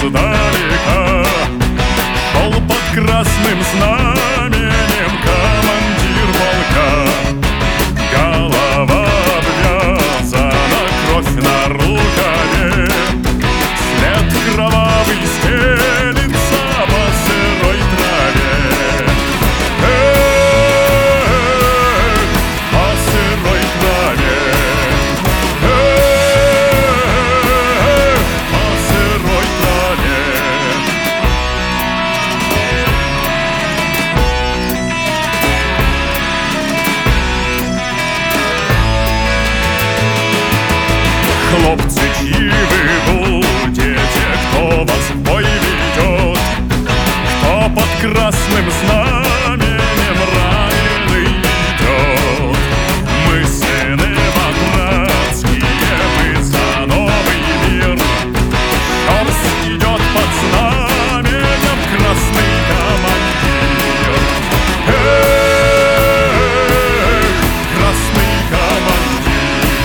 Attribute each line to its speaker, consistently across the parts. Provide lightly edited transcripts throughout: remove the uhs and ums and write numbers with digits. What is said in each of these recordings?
Speaker 1: издалека. Шел под красным знаменем командир полка. Голова обвязана, кровь на рукаве, след кровавый стелится по сырой траве. По сырой траве. По сырой траве. Хлопцы, чьи вы будете, кто вас в бой ведет, кто под красным знаменем раненый идет. Мы сыны братские, мы за новый мир. Черт идет под знаменем красный командир. Красный командир.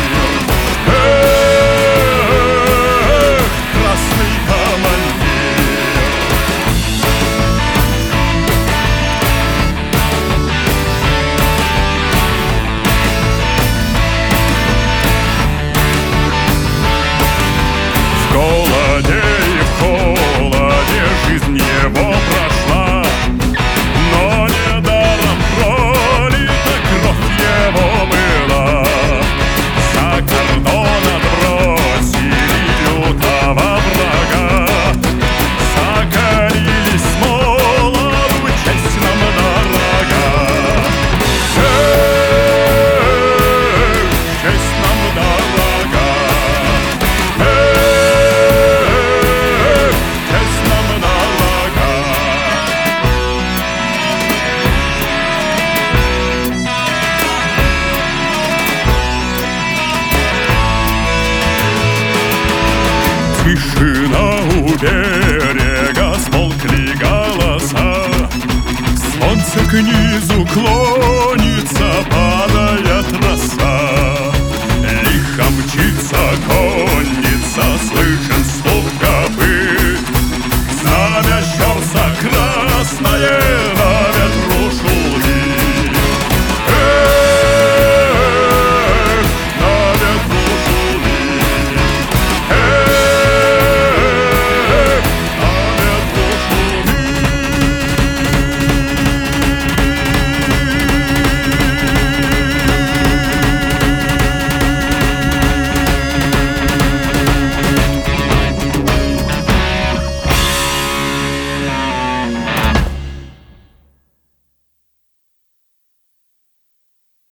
Speaker 1: Красный командир. В голоде и в холоде жизнь его прошла, но недаром пролита кровь его была. За кордон отбросили лютого врага, закалились с молоду, честь нам дорога. Честь нам дорога. Честь нам дорога. Тишина у берега, смолкли голоса. Солнце к низу клонится, падает роса. Лихо мчится конница, слышен стук копыт. Знамя черца красное